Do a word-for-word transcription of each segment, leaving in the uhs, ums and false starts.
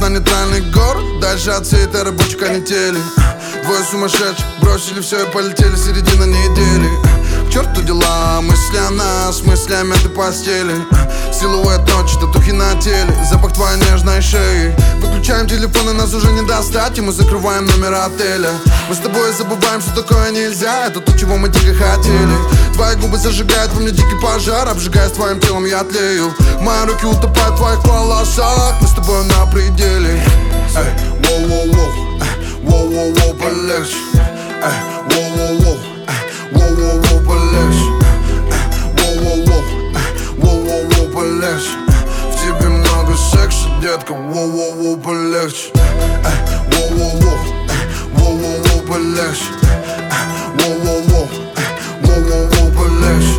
на нейтральный город, дальше от всей этой рабочей канители. Двое сумасшедших бросили все и полетели, середина недели. К черту дела, мысли о нас, мысли о мятой постели. Силуэт ночи, татухи на теле, запах твоей нежной шеи. Выключаем телефоны, нас уже не достать, и мы закрываем номер отеля. Мы с тобой забываем, что такое нельзя, это то, чего мы дико хотели. Твои губы зажигают во мне дикий пожар, обжигаясь твоим телом, я тлею. Мои руки утопают в твоих волосах, мы с тобой на пределе. Эй, воу-воу-воу, воу-воу-воу, полегче. Эй, воу-воу-воу, воу-воу-воу, полегче. Воу-воу-воу, воу-воу-воу, полегче. В тебе много секса, детка, воу-воу-воу, полегче. Воу-воу-воу, воу-воу-воу, полегче. Воу-воу-воу, воу-воу-воу, полегче.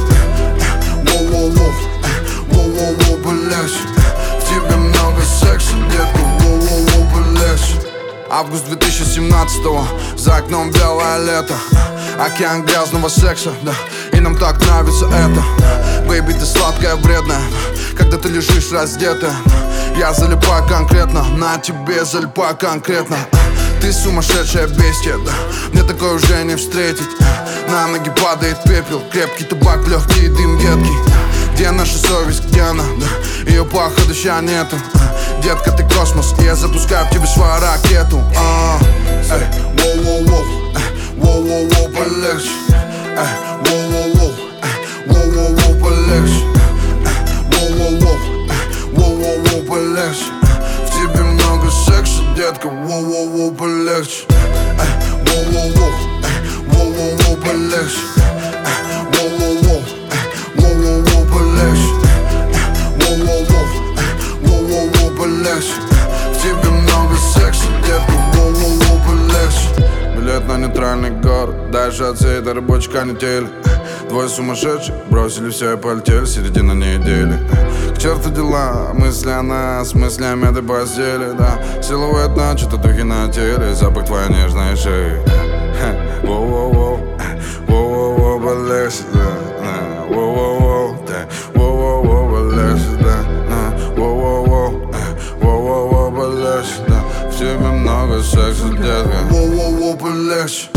Воу-воу-воу, воу-воу-воу, полегче. В тебе много секса, детка, воу-воу-воу, полегче. Август две тысячи семнадцатого, за окном белое лето. Океан грязного секса, да, и нам так нравится это. Бэйби, ты сладкая, вредная, когда ты лежишь раздетая. Я залипаю конкретно, на тебе залипаю конкретно. Ты сумасшедшая бестия, да, мне такое уже не встретить. На ноги падает пепел, крепкий табак, легкий дым едкий. Где наша совесть, где она, да, ее походу ща нету. Детка, ты космос, и я запускаю в тебе свою ракету. а. Эй, воу-воу-воу, воу-воу-воу, полегче. Эй, воу-воу-воу, воу-воу-воу, полегче. Воу-воу-воу, воу-воу-воу, полегче. В тебе много секса, детка, воу-воу-воу, полегче. Воу-воу-воу, воу-воу-воу, полегче. Воу-воу-воу, воу-воу-воу, полегче. Воу-воу-воу, воу-воу-воу, полегче. В тебе много секса, детка, воу-воу-воу, полегче. Билет на нейтральный город, дальше от всей этой рабочей канители. Двое сумасшедших бросили все и полетели, середина недели. К черту дела, мысли о нас, мысли о мятой постели, да. Силуэт ночи, татухи на теле, запах твоей нежной шеи. Воу-воу-воу, воу-воу-воу, полегче, да. Воу-воу-воу, воу-воу-воу, полегче, да. Воу-воу-воу, воу-воу-воу, полегче, да. В тебе много секса, детка, воу-воу-воу, полегче.